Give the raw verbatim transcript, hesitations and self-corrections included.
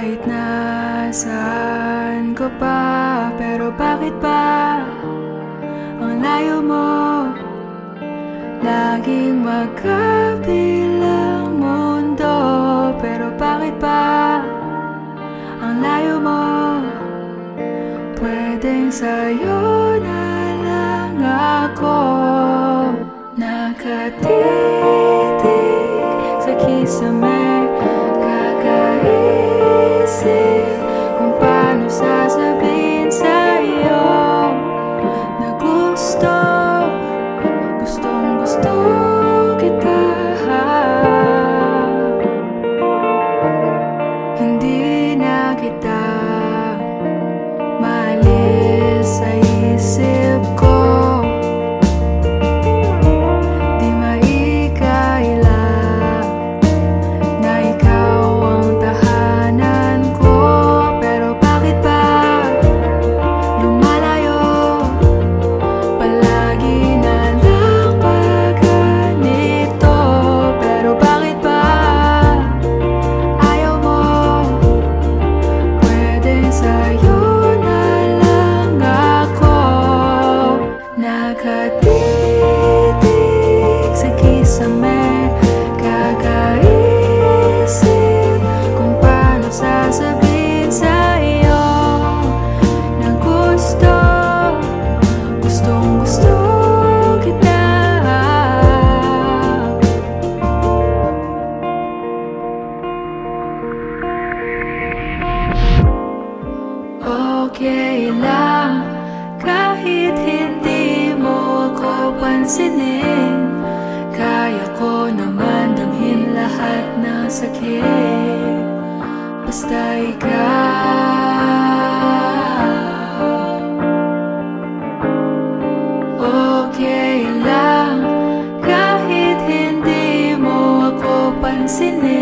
Kahit nasaan ko pa, pero bakit ba ang layo mo? Laging magkabilang mundo, pero bakit ba ang layo mo? Pwedeng sa'yo na lang ako nakatitig sa kisame. Kakaisip kung paano sasabihin sa'yo na gusto, gustong gusto kita. Hindi na kita maalis sa isip ko. Nakatitig sa kisame, kakaisip kung paano sasabihin sa'yo na gusto, gustong gusto kita. Okay lang kahit hindi mo ako pansinin, kaya ko naman damhin lahat ng sakit. Basta ikaw. Okay lang kahit hindi mo ako pansinin,